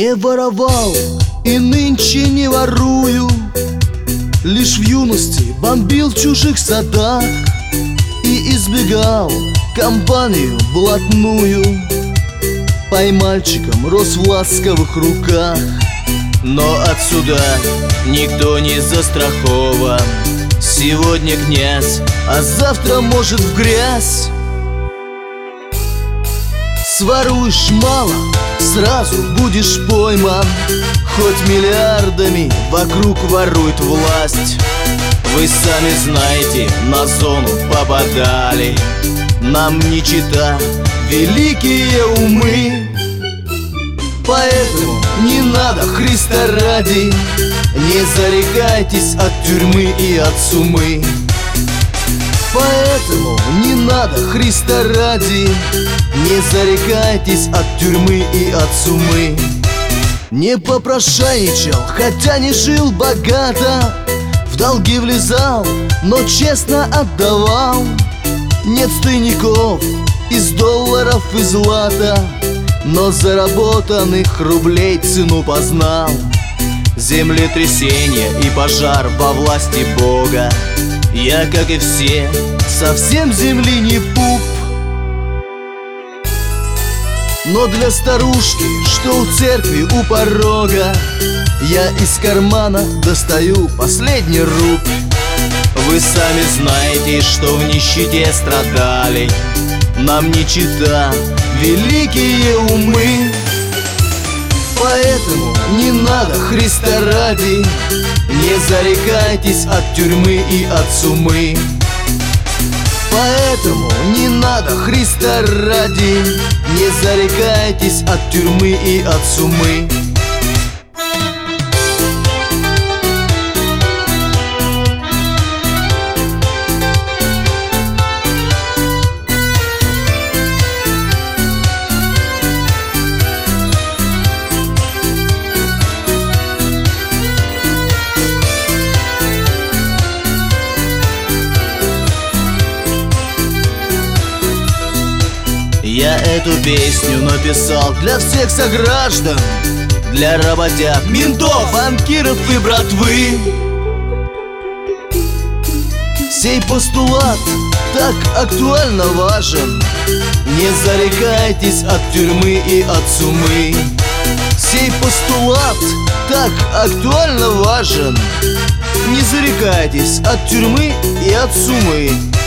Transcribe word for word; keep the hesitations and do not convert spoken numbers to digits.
Не воровал и нынче не ворую, лишь в юности бомбил в чужих садах и избегал компанию блатную. Поймальчиком рос в ласковых руках, но отсюда никто не застрахован. Сегодня князь, а завтра может в грязь. Своруешь мало, сразу будешь пойман, хоть миллиардами вокруг ворует власть. Вы сами знаете, на зону попадали, нам не чета великие умы. Поэтому не надо, Христа ради, не зарекайтесь от тюрьмы и от сумы. Поэтому не надо, Христа ради, не зарекайтесь от тюрьмы и от сумы. Не попрошайничал, хотя не жил богато, в долги влезал, но честно отдавал. Нет стойников из долларов и злата, но заработанных рублей цену познал. Землетрясение и пожар во власти Бога. Я, как и все, совсем земли не пуп. Но для старушки, что у церкви у порога, я из кармана достаю последний руб. Вы сами знаете, что в нищете страдали, нам не чета великие умы. Поэтому не надо, Христа ради, не зарекайтесь от тюрьмы и от сумы. Поэтому не надо, Христа ради, не зарекайтесь от тюрьмы и от сумы. Я эту песню написал для всех сограждан, для работяг, ментов, банкиров и братвы. Сей постулат так актуально важен, не зарекайтесь от тюрьмы и от сумы. Сей постулат так актуально важен, не зарекайтесь от тюрьмы и от сумы.